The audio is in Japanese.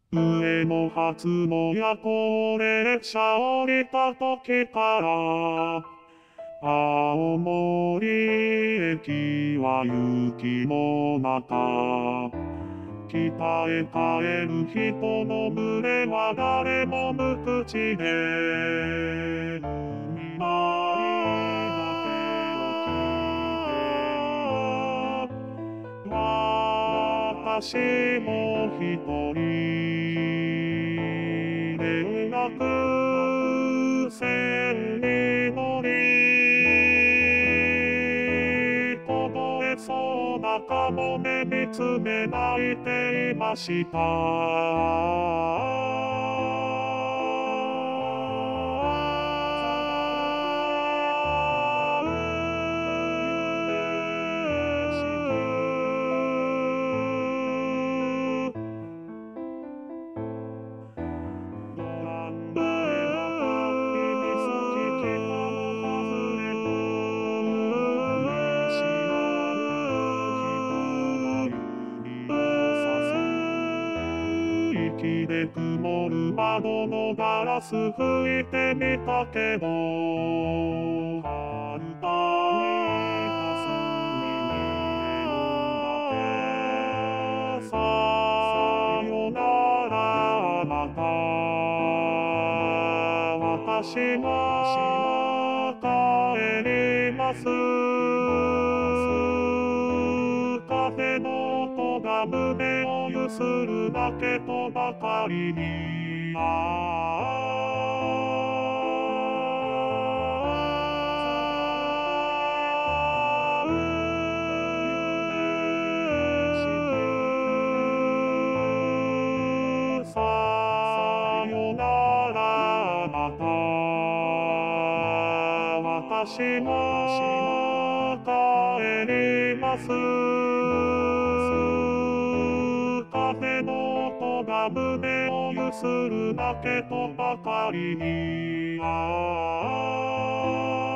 上野発の夜行列車降りた時から、青森駅は雪の中。北へ帰る人の群れは誰も無口で、海なりだけを聞いている。私も一人連絡船に乗り、凍えそうなかもめ見つめ泣いていました。ドランブへ渡り岬北の外れと見知らぬ人が指をさす。息で曇る窓のガラス拭いてみたけど、簡単に霞に見えるだけ。さよならまた。私は帰ります。風の音が胸をゆするだけとばかりに。さよならまた。私は帰ります。風の音が胸をゆするだけとばかりに。